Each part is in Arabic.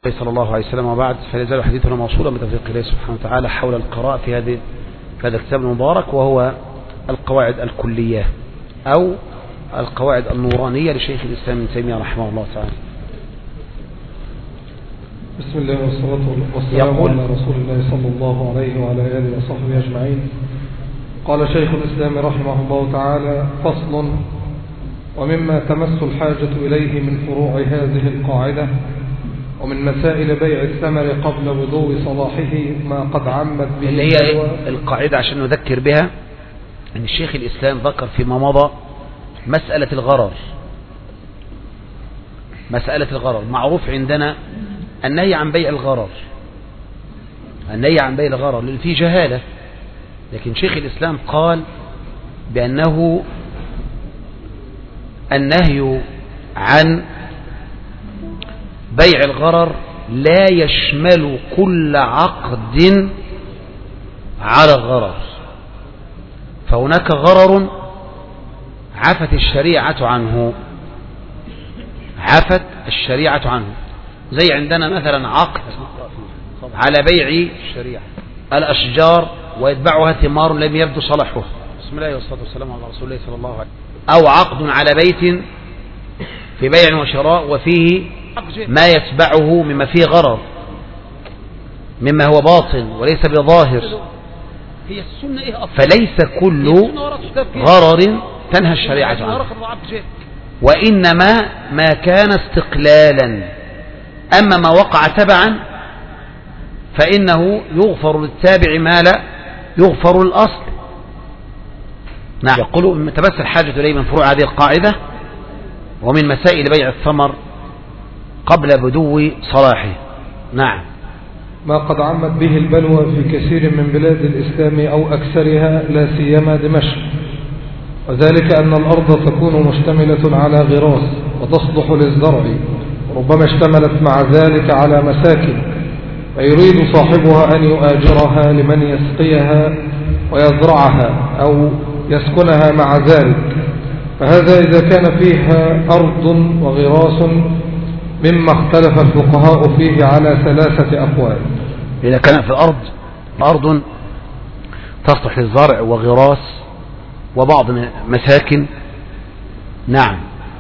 صلى الله عليه وسلم. وبعد، فلا يزال حديثنا موصولا بتوفيق الله سبحانه وتعالى حول القراءة في هذا الكتاب المبارك، وهو القواعد الكلية أو القواعد النورانية لشيخ الإسلام ابن تيمية رحمه الله تعالى. بسم الله والصلاة والسلام على رسول الله صلى الله عليه وعلى آله وصحبه أجمعين. قال شيخ الإسلام رحمه الله تعالى: فصل: ومما تمس الحاجة إليه من فروع هذه القاعدة ومن مسائل بيع الثمر قبل بدو صلاحه ما قد عمت به، اللي هي القاعدة عشان نذكر بها أن الشيخ الإسلام ذكر فيما مضى مسألة الغرر. مسألة الغرر معروف عندنا النهي عن بيع الغرر، النهي عن بيع الغرر لأن فيه جهالة، لكن شيخ الإسلام قال بأنه النهي عن بيع الغرر لا يشمل كل عقد على الغرر، فهناك غرر عفت الشريعة عنه، عفت الشريعة عنه، زي عندنا مثلا عقد على بيع الأشجار ويتبعها ثمار لم يبدو صلاحه، بسم الله والصلاة والسلام على رسول الله صلى الله عليه وسلم، أو عقد على بيت في بيع وشراء وفيه ما يتبعه مما فيه غرر، مما هو باطن وليس بظاهر، فليس كل غرر تنهى الشريعة عنه، وإنما ما كان استقلالا. أما ما وقع تبعا فإنه يغفر للتابع ما لا يغفر الأصل. نعم، يقول تمس الحاجة إليه من فروع هذه القاعدة ومن مسائل بيع الثمر قبل بدو صلاحه. نعم، ما قد عمت به البلوى في كثير من بلاد الإسلام أو أكثرها، لا سيما دمشق، وذلك أن الأرض تكون مشتملة على غراس وتصلح للزرع، وربما اشتملت مع ذلك على مساكن، ويريد صاحبها أن يؤاجرها لمن يسقيها ويزرعها أو يسكنها مع ذلك، فهذا إذا كان فيها أرض وغراس، مما اختلف الفقهاء فيه على 3 أقوال. إذا كان في الأرض أرض تصلح للزرع وغراس وبعض مساكن. نعم،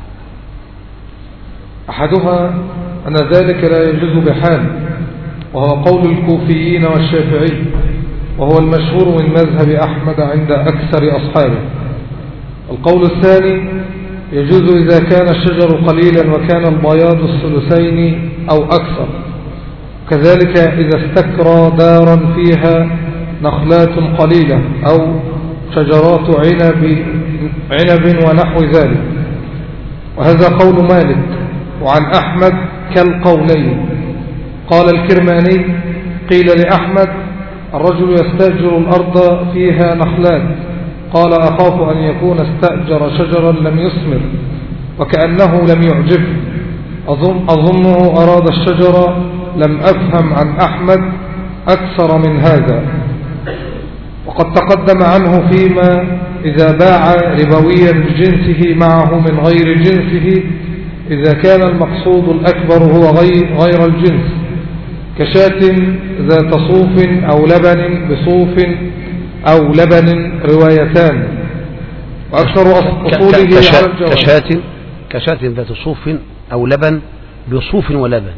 أحدها أن ذلك لا يجوز بحال، وهو قول الكوفيين والشافعي، وهو المشهور من مذهب أحمد عند أكثر أصحابه. القول الثاني: يجوز إذا كان الشجر قليلا وكان البياض الثلثين أو أكثر، كذلك إذا استكرى دارا فيها نخلات قليلة أو شجرات عنب ونحو ذلك، وهذا قول مالك. وعن أحمد كالقولين. قال الكرماني: قيل لأحمد: الرجل يستأجر الأرض فيها نخلات، قال: أخاف أن يكون استأجر شجرا لم يثمر وكأنه لم يعجبه، أظنه أراد الشجرة، لم أفهم عن أحمد أكثر من هذا. وقد تقدم عنه فيما إذا باع ربويا بجنسه معه من غير جنسه، إذا كان المقصود الأكبر هو غير الجنس، كشاة ذات صوف أو لبن بصوف أو لبن، روايتان. وأكثر أصوله على الجواز. كشاة ذات صوف أو لبن بصوف ولبن،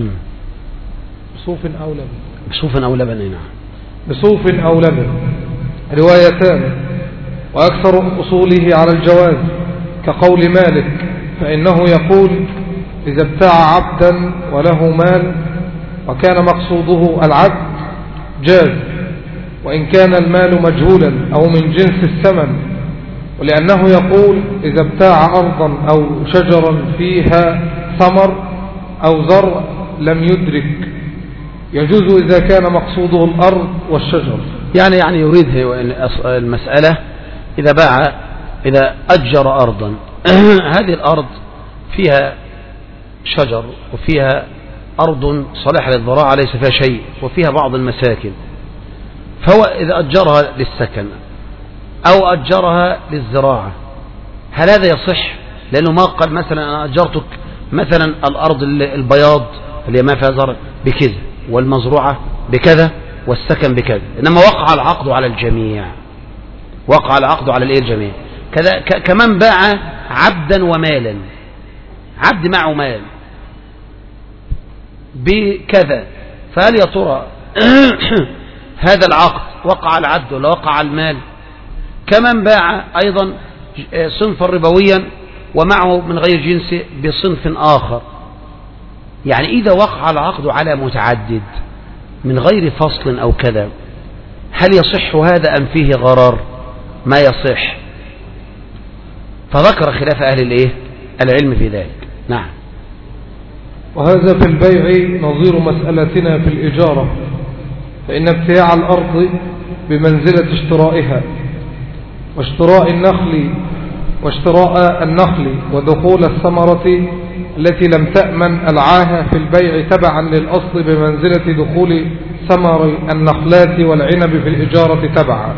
بصوف أو لبن، بصوف أو لبن، نعم، بصوف أو لبن، روايتان. وأكثر أصوله على الجواز، كقول مالك، فإنه يقول: إذا ابتاع عبدا وله مال وكان مقصوده العبد جاز، وإن كان المال مجهولا أو من جنس الثمن، ولأنه يقول: إذا ابتاع أرضا أو شجرا فيها ثمر أو زرع لم يدرك، يجوز إذا كان مقصوده الأرض والشجر. يعني يريد المسألة إذا أجر أرضا هذه الأرض فيها شجر وفيها أرض صالحة للزراعة ليس فيها شيء وفيها بعض المساكن، فهو إذا أجرها للسكن أو أجرها للزراعة هل هذا يصح؟ لأنه ما قال مثلا أنا أجرتك مثلا الأرض البياض اللي ما فيها زرع بكذا، والمزروعة بكذا، والسكن بكذا. إنما وقع العقد على الجميع، وقع العقد على الايه الجميع. كذا كمان باع عبدا ومالا، عبد معه مال بكذا، فهل يا ترى هذا العقد وقع على العبد ولا وقع على المال؟ كمان باع أيضا صنفا ربويا ومعه من غير جنسه بصنف آخر. يعني إذا وقع العقد على متعدد من غير فصل أو كذا، هل يصح هذا أم فيه غرر؟ ما يصح. فذكر خلاف أهل الايه العلم في ذلك. نعم. وهذا في البيع نظير مسألتنا في الإجارة، فإن ابتياع الأرض بمنزلة اشترائها، واشتراء النخل ودخول الثمرة التي لم تأمن العاهة في البيع تبعا للأصل بمنزلة دخول ثمر النخلات والعنب في الإجارة تبعا.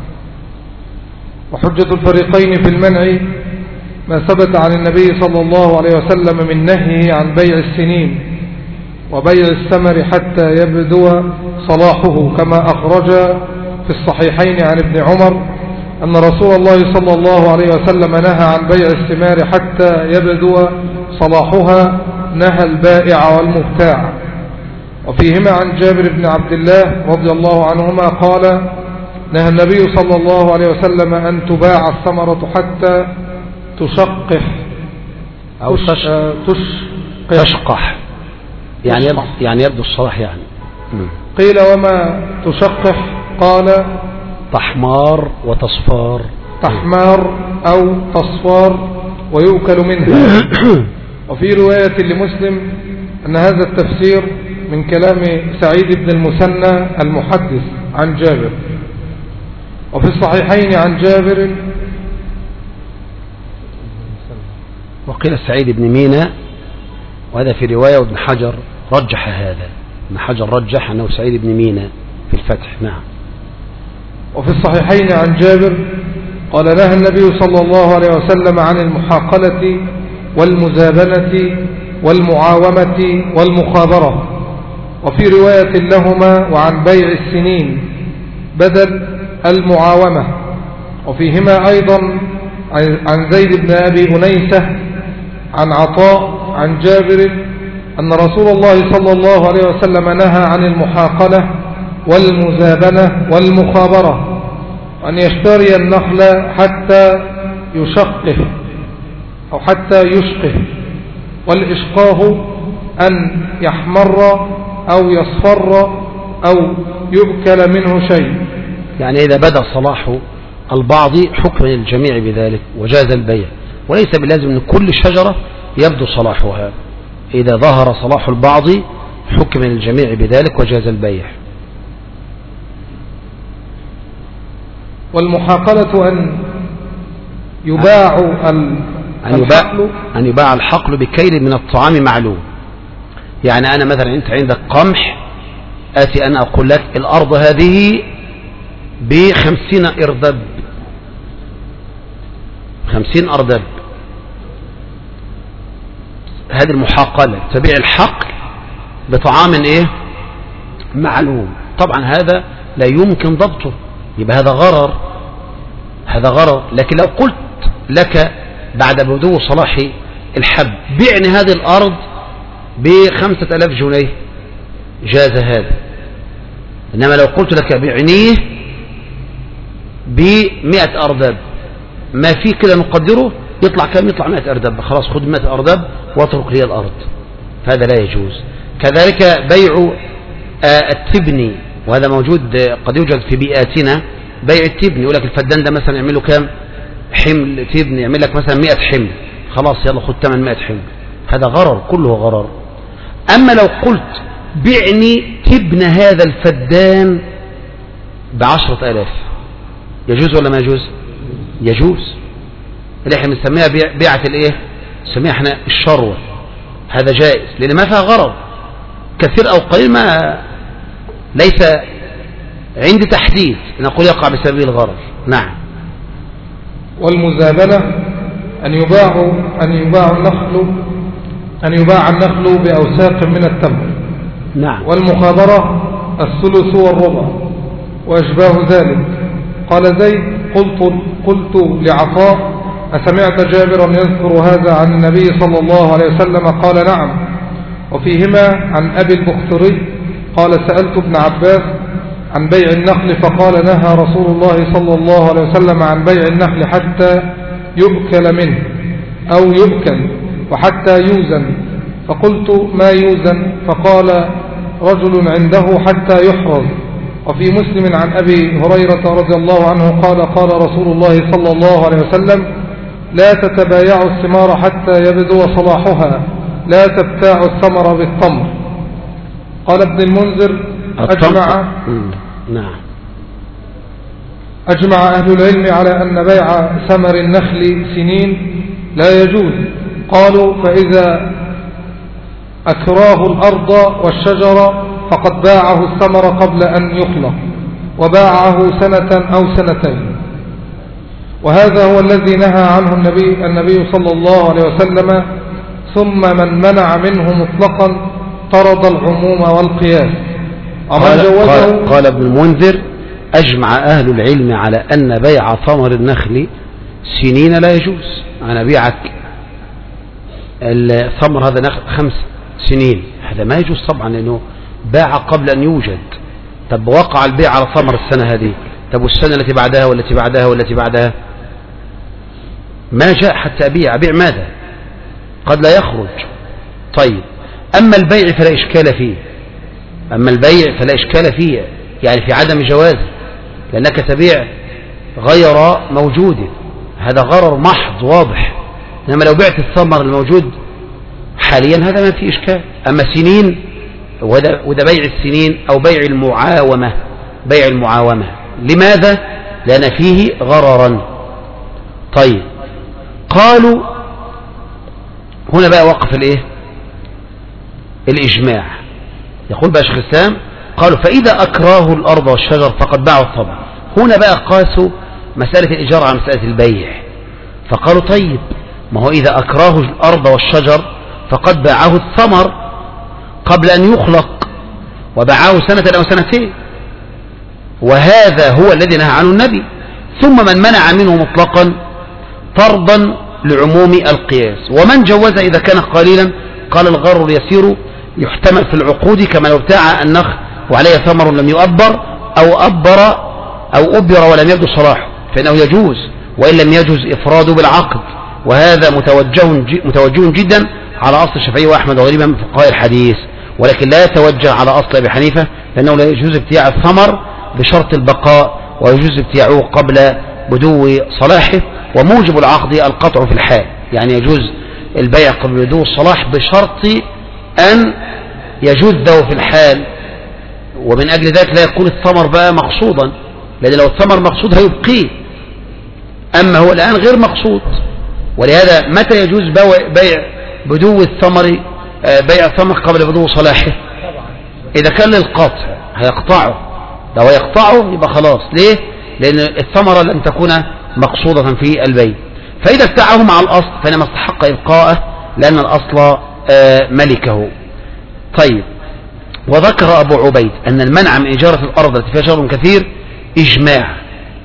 وحجة الفريقين في المنع ما ثبت عن النبي صلى الله عليه وسلم من نهيه عن بيع السنين وبيع الثمر حتى يبدو صلاحه، كما أخرج في الصحيحين عن ابن عمر أن رسول الله صلى الله عليه وسلم نهى عن بيع الثمار حتى يبدو صلاحها، نهى البائع والمبتاع. وفيهما عن جابر بن عبد الله رضي الله عنهما قال: نهى النبي صلى الله عليه وسلم أن تباع الثمرة حتى تشقح أو تشقح، يعني يبدو الصلاح يعني. قيل: وما تشقح؟ قال: تحمار وتصفار. تحمار أو تصفار ويؤكل منها. وفي رواية لمسلم أن هذا التفسير من كلام سعيد بن المثنى المحدث عن جابر. وفي الصحيحين عن جابر وقيل سعيد بن مينا، وهذا في رواية، وابن حجر رجح هذا، ابن حجر رجح أنه سعيد بن مينا في الفتح. نعم. وفي الصحيحين عن جابر قال: نهى النبي صلى الله عليه وسلم عن المحاقلة والمزابنة والمعاومة والمخابرة. وفي رواية لهما: وعن بيع السنين بدل المعاومة. وفيهما أيضا عن زيد بن أبي أنيسة عن عطاء عن جابر أن رسول الله صلى الله عليه وسلم نهى عن المحاقلة والمزابنة والمخابرة، أن يشتري النخل حتى يشقه أو حتى يشقه، والإشقاه أن يحمر أو يصفر أو يؤكل منه شيء. يعني إذا بدأ صلاح البعض حكم الجميع بذلك وجاز البيع، وليس بلازم أن كل شجرة يبدو صلاحها. إذا ظهر صلاح البعض حكم الجميع بذلك وجاز البيع. والمحاقلة أن يباع أن يباع الحقل بكيل من الطعام معلوم. يعني أنا مثلا أنت عندك قمح، آتي أنا أقول لك الأرض هذه ب50 إردب، 50 أردب. هذه المحاقلة، تبيع الحقل بطعام إيه معلوم. طبعا هذا لا يمكن ضبطه، يبقى هذا غرر، هذا غرر. لكن لو قلت لك بعد بدو صلاح الحب بعني هذه الأرض ب5000 جنيه جاز هذا. إنما لو قلت لك بعنيه ب100 أردب، ما في كده نقدره يطلع كم؟ يطلع 100 أردب. خلاص خذ 100 أردب واترك لي الأرض، هذا لا يجوز. كذلك بيع التبني، وهذا موجود قد يوجد في بيئاتنا. بيع التبني، يقول لك الفدان ده مثلا يعمل له كام حمل تبني، يعمل لك مثلا 100 حمل، خلاص يلا خذ 800 حمل. هذا غرر، كله غرر. أما لو قلت بعني تبن هذا الفدان ب10,000، يجوز ولا ما يجوز؟ يجوز. اللي احنا بنسميها بيعة الايه؟ نسميها احنا الشروة. هذا جائز لان ما فيها غرض كثير او قليل، ما ليس عندي تحديد نقول يقع بسبب الغرض. نعم. والمزابنة أن يباع النخل أن يباع النخل بأوساق من التمر. نعم. والمخابرة الثلث والربع وأشباه ذلك. قال زيد قلت لعطاء أسمعت جابرا يذكر هذا عن النبي صلى الله عليه وسلم؟ قال نعم. وفيهما عن أبي البختري قال سألت ابن عباس عن بيع النخل فقال نهى رسول الله صلى الله عليه وسلم عن بيع النخل حتى يؤكل منه أو يؤكل وحتى يوزن. فقلت ما يوزن؟ فقال رجل عنده حتى يحرز. وفي مسلم عن أبي هريرة رضي الله عنه قال رسول الله صلى الله عليه وسلم لا تتبايعوا الثمار حتى يبدو صلاحها لا تبتاعوا الثمر بالتمر. قال ابن المنذر أجمع أهل العلم على أن بيع ثمر النخل سنين لا يجوز. قالوا فإذا أكراه الأرض والشجر فقد باعه الثمر قبل أن يخلق وباعه سنة أو سنتين. وهذا هو الذي نهى عنه النبي صلى الله عليه وسلم. ثم من منع منه مطلقا طرد العموم والقياس. قال ابن المنذر أجمع أهل العلم على أن بيع ثمر النخل سنين لا يجوز. أنا بيعك الثمر هذا نخل 5 سنين، هذا ما يجوز طبعا لأنه باع قبل أن يوجد. طب وقع البيع على ثمر السنة هذه، طب والسنة التي بعدها والتي بعدها والتي بعدها ما جاء حتى أبيع ماذا؟ قد لا يخرج. طيب أما البيع فلا إشكال فيه، يعني في عدم جوازه، لأنك تبيع غير موجود، هذا غرر محض واضح. إنما لو بعت الثمر الموجود حاليا هذا ما فيه إشكال. أما سنين وده بيع السنين أو بيع المعاومة لماذا؟ لأن فيه غررا. طيب قالوا هنا بقى وقف الإجماع. يقول بقى شيخ الإسلام قالوا فإذا أكراه الأرض والشجر فقد باعوا الطبع. هنا بقى قاسوا مسألة الإجارة على مسألة البيع، فقالوا طيب ما هو إذا أكراه الأرض والشجر فقد باعه الثمر قبل أن يخلق وباعه سنة أو سنتين، وهذا هو الذي نهى عنه النبي. ثم من منع منه مطلقا طردا لعموم القياس. ومن جوز إذا كان قليلا قال الغرر يسير يحتمل في العقود كما لو ابتاع النخل وعليه ثمر لم يؤبر أو أبر ولم يبدو صلاحه فإنه يجوز، وإن لم يجوز إفراده بالعقد. وهذا متوجه جدا على أصل الشافعي وأحمد وغيرهما من فقهاء الحديث، ولكن لا يتوجه على أصل أبي حنيفة، لأنه لا يجوز ابتياع الثمر بشرط البقاء ويجوز ابتياعه قبل بدو صلاحه. وموجب العقد القطع في الحال، يعني يجوز البيع قبل بدو الصلاح بشرط أن يجوزه في الحال. ومن أجل ذلك لا يكون الثمر بقى مقصودا، لأن لو الثمر مقصود هيبقيه، أما هو الآن غير مقصود. ولهذا متى يجوز بيع بدو الثمر بيع الثمر قبل بدو صلاحه؟ إذا كان للقطع هيقطعه، لو يقطعه يبقى خلاص. ليه؟ لأن الثمرة لم تكون مقصودة في البيع. فإذا ابتاعه مع الأصل فإنما استحق إبقاءه لأن الأصل ملكه. طيب وذكر أبو عبيد أن المنع من إجارة الأرض التي فيها شجر كثير إجماع.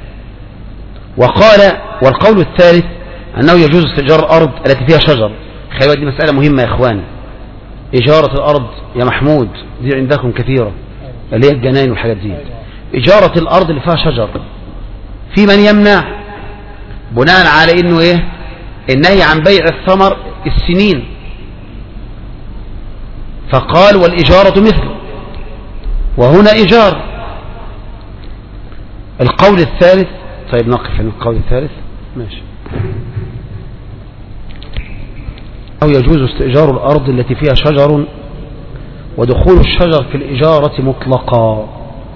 وقال والقول الثالث أنه يجوز استئجار الأرض التي فيها شجر. خلوا دي مسألة مهمة يا إخواني. إجارة الأرض يا محمود دي عندكم كثيرة، اللي هي الجناين والحاجات دي. إجارة الأرض اللي فيها شجر في من يمنع بناء على إنه النهي عن بيع الثمر السنين، فقال والإجارة مثله، وهنا إيجار. القول الثالث، طيب نقف عن القول الثالث ماشي. أو يجوز استئجار الأرض التي فيها شجر ودخول الشجر في الإجارة مطلقا،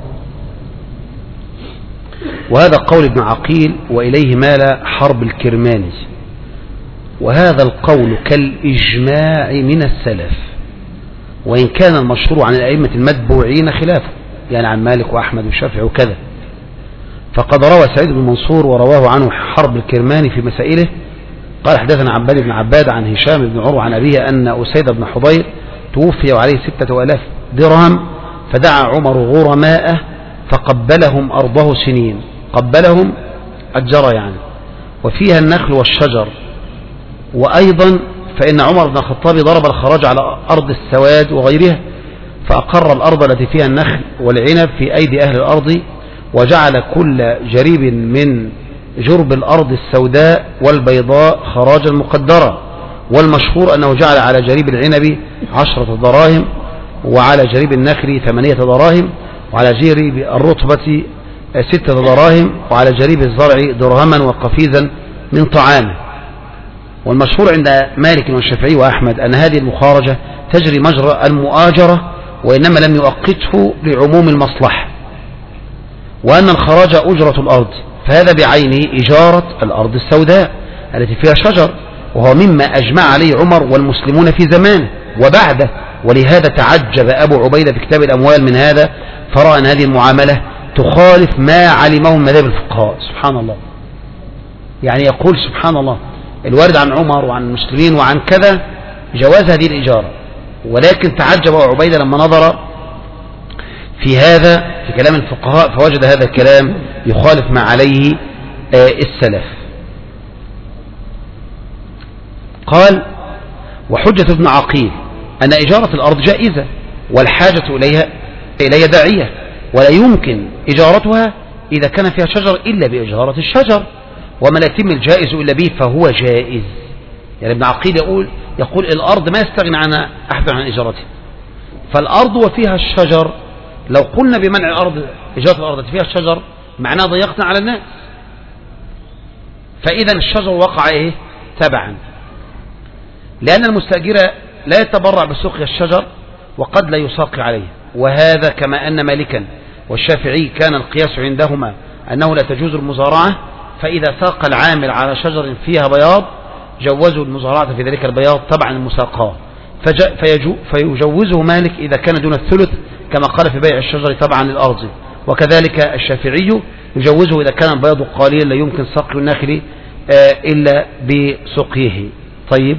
وهذا قول ابن عقيل وإليه مال حرب الكرماني، وهذا القول كالإجماع من السلف، وإن كان المشهور عن الأئمة المتبوعين خلافه، يعني عن مالك وأحمد والشافعي وكذا. فقد روى سعيد بن منصور ورواه عنه حرب الكرماني في مسائله قال حدثنا عباد بن عباد عن هشام بن عروة عن أبيه أن أسيد بن حضير توفي وعليه 6000 درهم، فدعا عمر غرماءه فقبلهم أرضه سنين. قبلهم أجر يعني، وفيها النخل والشجر. وأيضا فإن عمر بن الخطاب ضرب الخراج على أرض السواد وغيرها، فأقر الأرض التي فيها النخل والعنب في أيدي أهل الأرض، وجعل كل جريب من جرب الأرض السوداء والبيضاء خراجا مقدرا. والمشهور أنه جعل على جريب العنب 10 دراهم، وعلى جريب النخل 8 دراهم، وعلى جريب الرطبة 6 دراهم، وعلى جريب الزرع درهما وقفيزا من طعامه. والمشهور عند مالك والشافعي وأحمد أن هذه المخارجة تجري مجرى المؤاجرة، وإنما لم يؤقته لعموم المصلحة، وأن الخراج أجرة الأرض، فهذا بعينه إجارة الأرض السوداء التي فيها شجر، وهو مما أجمع عليه عمر والمسلمون في زمانه وبعده. ولهذا تعجب أبو عبيدة في كتاب الأموال من هذا، فرأى أن هذه المعاملة تخالف ما علمه مذاهب الفقهاء. سبحان الله، يعني يقول سبحان الله الوارد عن عمر وعن المسلمين وعن كذا جواز هذه الإجارة، ولكن تعجب أبو عبيدة لما نظر في هذا في كلام الفقهاء فوجد هذا الكلام يخالف ما عليه السلف. قال: وحجة ابن عقيل أن إجارة الأرض جائزة والحاجة إليها داعية، ولا يمكن إجارتها إذا كان فيها شجر إلا بإجارة الشجر، وما لا يتم الجائز إلا به فهو جائز. يعني ابن عقيل يقول الأرض ما يستغني عنها أحد عن إجارتها، فالأرض وفيها الشجر لو قلنا بمنع الأرض إجارة الأرض فيها الشجر معناه ضيقنا على الناس، فإذا الشجر وقع إيه تبعا، لأن المستأجر لا يتبرع بسقيا الشجر وقد لا يساقي عليه. وهذا كما أن مالكا والشافعي كان القياس عندهما أنه لا تجوز المزارعة، فإذا ساق العامل على شجر فيها بياض جوزوا المزارعة في ذلك البياض طبعا المساقاه، فيجوزه مالك إذا كان دون الثلث كما قال في بيع الشجر طبعا للأرض، وكذلك الشافعي يجوزه إذا كان البياض قليلا لا يمكن سقي النخل إلا بسقيه. طيب،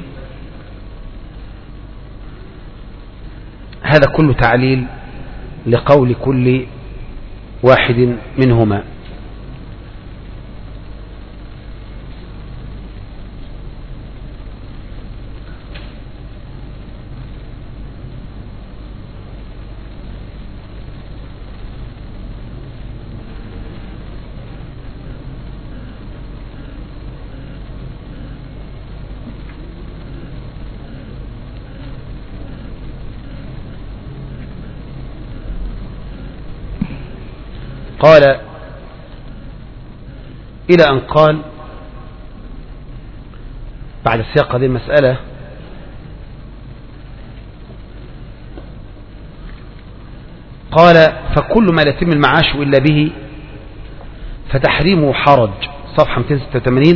هذا كله تعليل لقول كل واحد منهما. قال إلى أن قال بعد سياق هذه المسألة: قال: فكل ما لا يتم المعاش إلا به فتحريمه حرج. صفحة 286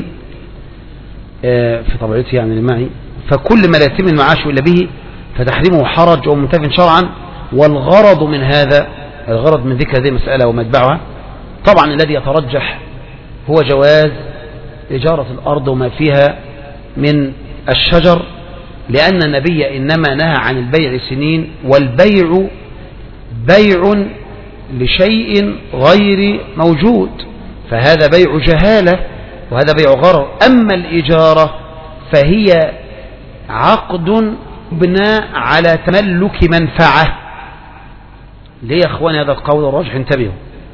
في طبيعتي يعني اللي معي. فكل ما لا يتم المعاش إلا به فتحريمه حرج ومنتف شرعا. والغرض من هذا، الغرض من ذكر هذه المسألة ومتبعها طبعا الذي يترجح هو جواز إجارة الأرض وما فيها من الشجر، لأن النبي إنما نهى عن البيع سنين، والبيع بيع لشيء غير موجود، فهذا بيع جهالة وهذا بيع غرر. أما الإجارة فهي عقد بناء على تملك منفعة. ليه يا أخواني هذا القول الراجح؟ انتبهوا،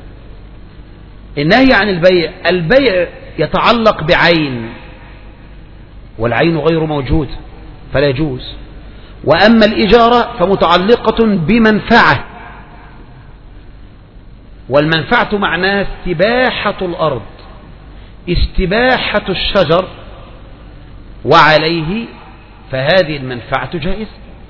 النهي عن البيع يتعلق بعين، والعين غير موجود فلا يجوز. وأما الإجارة فمتعلقة بمنفعة، والمنفعة معناها استباحة الأرض، استباحة الشجر، وعليه فهذه المنفعة جائزة.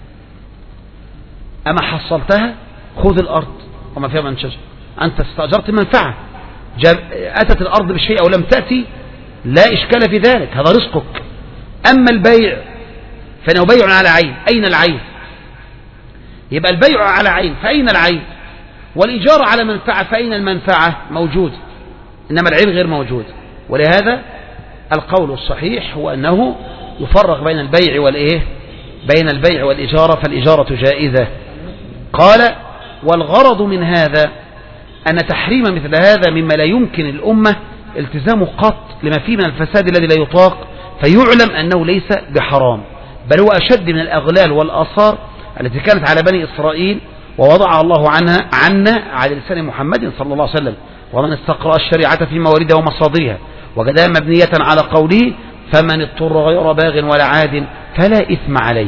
أما حصلتها خذ الأرض وما فيها من شجر، أنت استأجرت منفعة، أتت الأرض بشيء أو لم تأتي لا إشكال في ذلك، هذا رزقك. أما البيع فإنه بيع على عين. أين العين؟ يبقى البيع على عين، فأين العين؟ والإجارة على منفعة، فأين المنفعة؟ موجود، إنما العين غير موجود. ولهذا القول الصحيح هو أنه يفرق بين البيع بين البيع والإجارة، فالإجارة جائزة. قال والغرض من هذا أن تحريم مثل هذا مما لا يمكن الأمة التزامه قط لما فيه من الفساد الذي لا يطاق، فيعلم أنه ليس بحرام، بل هو أشد من الأغلال والآثار التي كانت على بني إسرائيل ووضعها الله عنا على لسان محمد صلى الله عليه وسلم. ومن استقرأ الشريعة في مواردها ومصادرها وجدها مبنية على قوله فمن اضطر غير باغ ولا عاد فلا إثم عليه،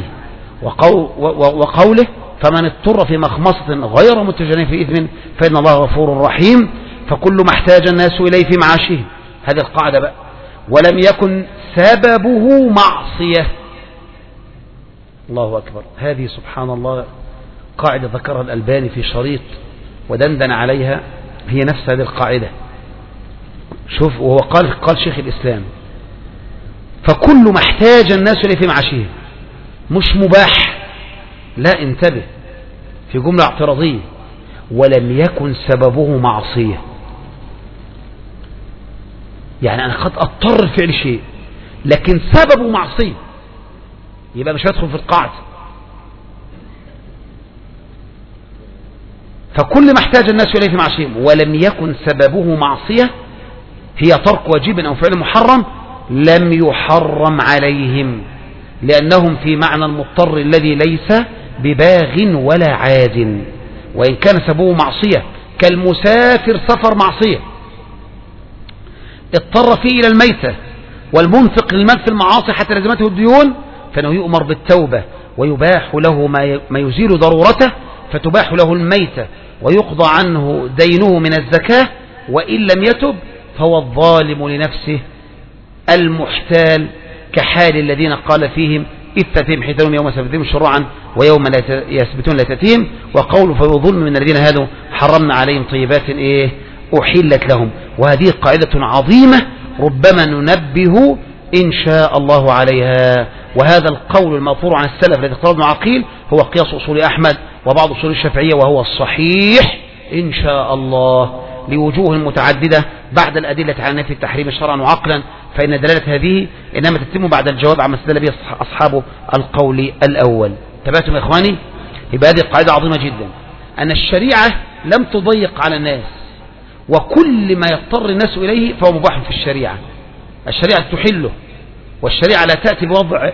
وقوله فمن اضطر في مخمصة غير متجانف في إثم فإن الله غفور رحيم. فكل ما احتاج الناس إليه في معاشهم، هذه القاعدة بقى، ولم يكن سببه معصية. الله أكبر، هذه سبحان الله قاعدة ذكرها الألباني في شريط ودندن عليها، هي نفس هذه القاعدة. شوف، وهو قال شيخ الإسلام فكل ما احتاج الناس إليه في معاشهم، مش مباح، لا، انتبه، في جملة اعتراضية، ولم يكن سببه معصية. يعني أنا قد أضطر لفعل شيء لكن سببه معصية، يبقى مش هيدخل في القاعدة. فكل ما احتاج الناس إليه في معاشهم ولم يكن سببه معصية، هي ترك واجب أو فعل محرم، لم يحرم عليهم، لأنهم في معنى المضطر الذي ليس بباغ ولا عاد، وإن كان سببه معصية كالمسافر سفر معصية اضطر فيه إلى الميتة، والمنفق للمال في المعاصي حتى لزمته الديون، فإنه يؤمر بالتوبة ويباح له ما يزيل ضرورته، فتباح له الميتة ويقضى عنه دينه من الزكاة، وإن لم يتب فهو الظالم لنفسه المحتال، كحال الذين قال فيهم إذ تأتيهم حيتانهم يوم سبتهم شرعا ويوم لا يثبتون لا تأتيهم، وقول فبظلم من الذين هادوا حرمنا عليهم طيبات أحلت لهم. وهذه قاعدة عظيمة ربما ننبه إن شاء الله عليها. وهذا القول المأثور عن السلف الذي اختاره ابن عقيل هو قياس أصول أحمد وبعض أصول الشافعية، وهو الصحيح إن شاء الله لوجوه متعددة بعد الأدلة على نفي التحريم شرعا وعقلا، فإن دلالة هذه إنما تتم بعد الجواب عما استدل به أصحاب القول الأول. تبعتم يا إخواني؟ يبقى هذه قاعدة عظيمة جدا، أن الشريعة لم تضيق على الناس، وكل ما يضطر الناس إليه فهو مباح في الشريعة. الشريعة تحله، والشريعة لا تأتي بوضع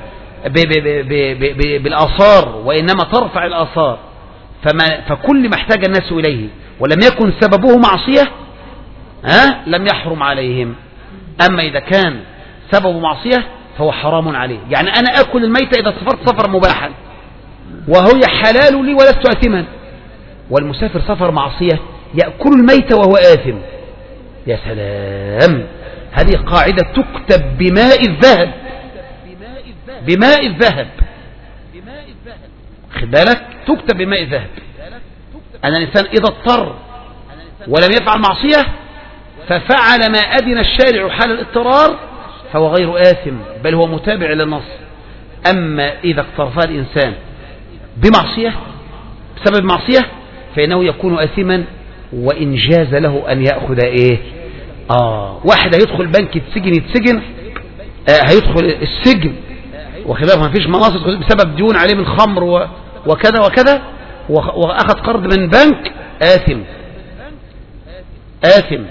بالآثار، وإنما ترفع الآثار. فكل ما احتاج الناس إليه ولم يكن سببه معصية لم يحرم عليهم. أما إذا كان سببه معصية فهو حرام عليه. يعني أنا أكل الميتة إذا سافرت سفر مباحا وهي حلال لي ولست آثما، والمسافر سفر معصية يأكل الميتة وهو آثم. يا سلام، هذه قاعدة تكتب بماء الذهب، بماء الذهب، خد بالك، تكتب بماء الذهب. أن الإنسان إذا اضطر ولم يفعل معصية ففعل ما أذن الشارع حال الاضطرار فهو غير آثم، بل هو متابع للنص. أما إذا اقترفها الإنسان بمعصية بسبب معصية فإنه يكون آثما، وإن جاز له أن يأخذ واحد هيدخل بنك يتسجن هيدخل السجن وخلاف، ما فيش مناصب بسبب ديون عليه من خمر وكذا وكذا، وأخذ قرض من بنك، آثم.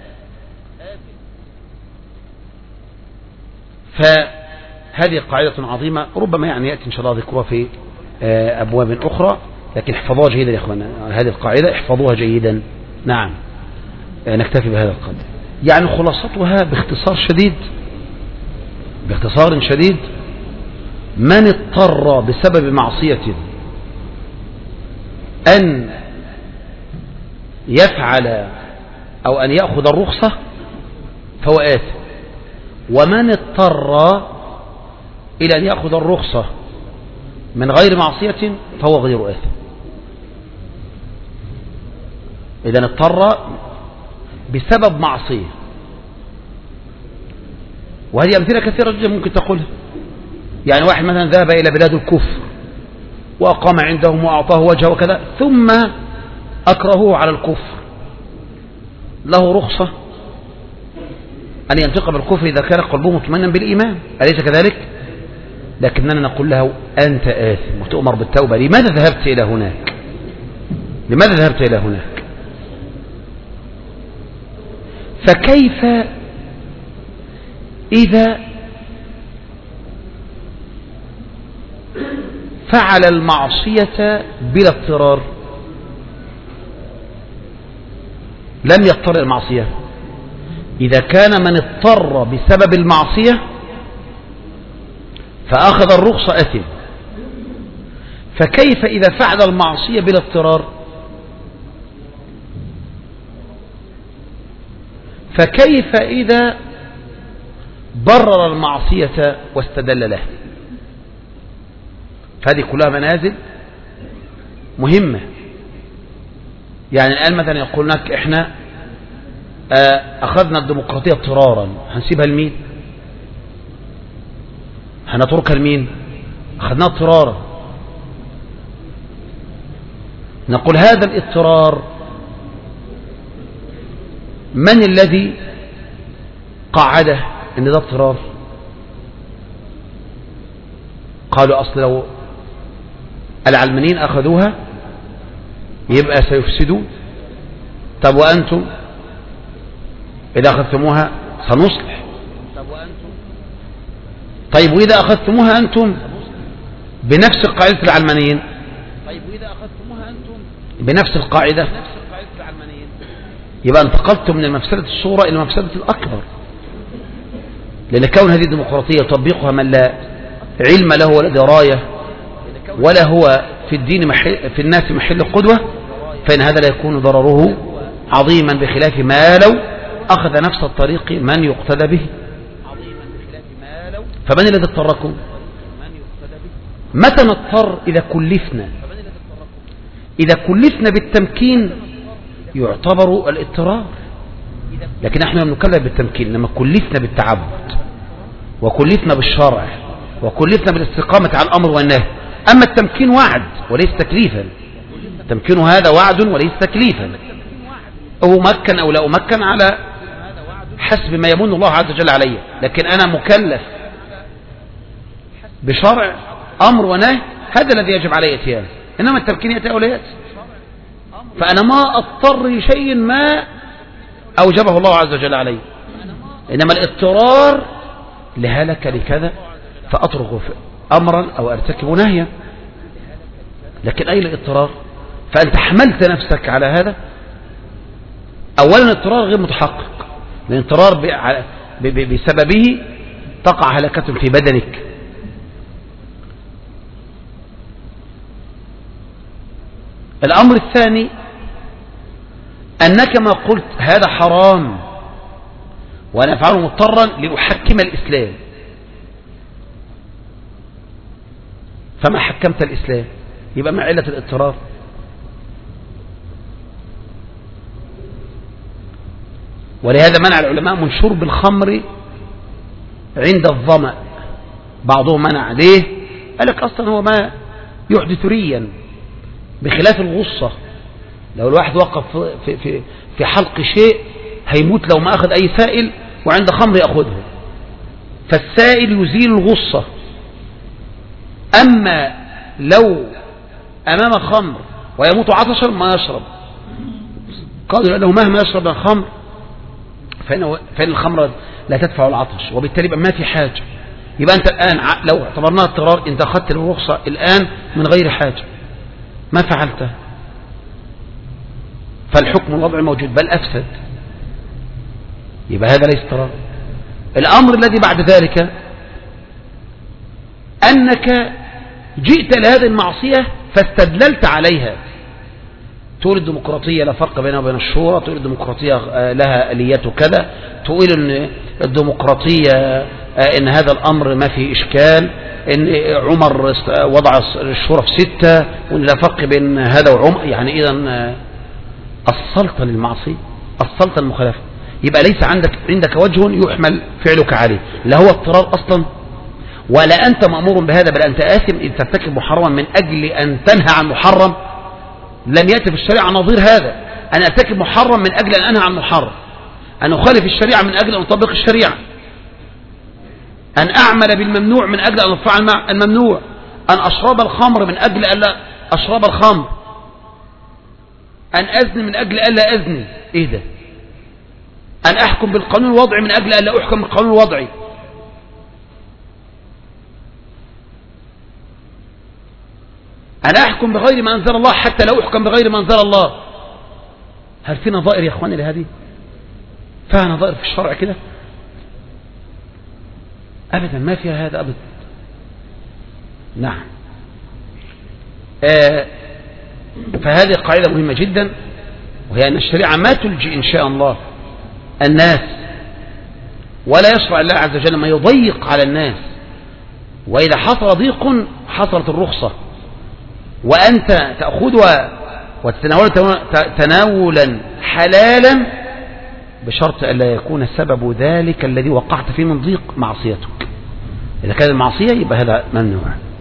فهذه قاعدة عظيمة ربما يأتي إن شاء الله ذكرها في أبواب أخرى، لكن احفظوها جيدا يا إخوانا، هذه القاعدة احفظوها جيدا. نعم، نكتفي بهذا القدر. يعني خلاصتها باختصار شديد، من اضطر بسبب معصية أن يفعل أو أن يأخذ الرخصة فهو آثم، ومن اضطر إلى أن يأخذ الرخصة من غير معصية فهو غير آثم. إذا اضطر بسبب معصية، وهذه أمثلة كثيرة جدا ممكن تقولها. يعني واحد مثلا ذهب إلى بلاد الكفر وأقام عندهم وأعطاه وجهه وكذا، ثم أكرهوه على الكفر، له رخصة أن ينطق بالكفر إذا كان قلبه مطمئنا بالإيمان، أليس كذلك؟ لكننا نقول له أنت آثم وتؤمر بالتوبة. لماذا ذهبت إلى هناك؟ لماذا ذهبت إلى هناك؟ فكيف إذا فعل المعصية بلا اضطرار، لم يضطر المعصية؟ إذا كان من اضطر بسبب المعصية فأخذ الرخصة أثم، فكيف إذا فعل المعصية بلا اضطرار؟ فكيف إذا برر المعصية واستدل له؟ فهذه كلها منازل مهمة. يعني الآن مثلا يقول لك إحنا أخذنا الديمقراطية اضطرارا، هنسيبها لمين؟ هنتركها لمين؟ أخذناها اضطرارا. نقول هذا الاضطرار من الذي قعده ان ده اضطرار؟ قالوا أصل لو العلمانيين أخذوها يبقى سيفسدون. طب وأنتم إذا أخذتموها سنصلح. طيب وإذا أخذتموها أنتم بنفس قاعدة العلمانيين، بنفس القاعدة، يبقى انتقلتم من المفسدة الصغرى إلى المفسدة الأكبر. لأن كون هذه الديمقراطية يطبقها من لا علم له ولا دراية ولا هو في الدين في الناس محل قدوة، فإن هذا لا يكون ضرره عظيما، بخلاف ما لو أخذ نفس الطريق من يقتدى به. فمن الذي اضطركم؟ متى نضطر؟ إذا كلفنا. إذا كلفنا بالتمكين يعتبر الاضطرار، لكن احنا بنكلف بالتمكين لما كلفنا بالتعبد وكلفنا بالشرع وكلفنا بالاستقامة على الأمر والنهي. أما التمكين وعد وليس تكليفا. التمكين هذا وعد وليس تكليفا، أو مكن أو لا أمكن على حسب ما يمن الله عز وجل علي، لكن أنا مكلف بشرع أمر ونهي، هذا الذي يجب علي اتيانه. إنما التمكين يأتي أو لا يأتي، فأنا ما أضطر لشيء ما أوجبه الله عز وجل علي. إنما الاضطرار لهلك لكذا فأترك أمرا أو أرتكب نهيا. لكن أين الاضطرار؟ فأنت حملت نفسك على هذا. أولا الاضطرار غير متحقق، لأن الاضطرار بسببه تقع هلكة في بدنك. الأمر الثاني أنك ما قلت هذا حرام وأنا أفعله مضطرا لأحكم الإسلام، فما حكمت الإسلام، يبقى ما علة الاضطرار؟ ولهذا منع العلماء من شرب الخمر عند الظمأ. بعضهم منع. ليه؟ قال لك أصلا هو ما يحدث ريا، بخلاف الغصة. لو الواحد وقف في حلق شيء هيموت لو ما أخذ أي سائل، وعند خمر يأخذه، فالسائل يزيل الغصة. أما لو أمام خمر ويموت عطشا ما يشرب، قالوا لأنه مهما يشرب الخمر فإن الخمر لا تدفع العطش، وبالتالي ما في حاجة. يبقى أنت الآن لو اعتبرناها اضطرار أنت أخذت الرخصة الآن من غير حاجة، ما فعلته، فالحكم الوضعي موجود بل أفسد. يبقى هذا ليس اضطرار. الأمر الذي بعد ذلك أنك جئت لهذه المعصية فاستدللت عليها. تقول الديمقراطية لا فرق بينها وبين الشورى، تقول الديمقراطية لها آليات كذا، تقول ان الديمقراطية ان هذا الأمر ما فيه إشكال، ان عمر وضع الشورى في 6، وان لا فرق بين هذا وعمر. يعني إذا أصلت للمعصية، أصلت المخالفة، يبقى ليس عندك وجه يحمل فعلك عليه، لا هو اضطرار أصلا ولا أنت مأمور بهذا، بل أنت آثم إذ ترتكب محرما من أجل أن تنهى عن محرم. لم يأتي في الشريعة نظير هذا، أن أرتكب محرم من أجل أن أنهى عن محرم. أن أخالف الشريعة من أجل أن أطبق الشريعة، أن أعمل بالممنوع من أجل أن أفعل الممنوع، أن أشرب الخمر من أجل ألا أشرب الخمر، أن أزني من أجل ألا أزني. إيه ده؟ أن أحكم بالقانون الوضعي من أجل ألا أحكم بالقانون الوضعي. أن أحكم بغير ما أنزل الله حتى لا أحكم بغير ما أنزل الله. هل في نظائر يا أخواني لهذه؟ فيها نظائر في الشرع كده؟ أبدا ما فيها هذا أبدا. نعم. فهذه قاعدة مهمة جدا، وهي أن الشريعة ما تلجئ إن شاء الله الناس، ولا يشرع الله عز وجل ما يضيق على الناس، وإذا حصل ضيق حصلت الرخصة، وأنت تأخذها وتتناول تناولا حلالا بشرط ألا يكون سبب ذلك الذي وقعت فيه من ضيق معصيتك. إذا كان المعصية يبقى هذا ممنوع.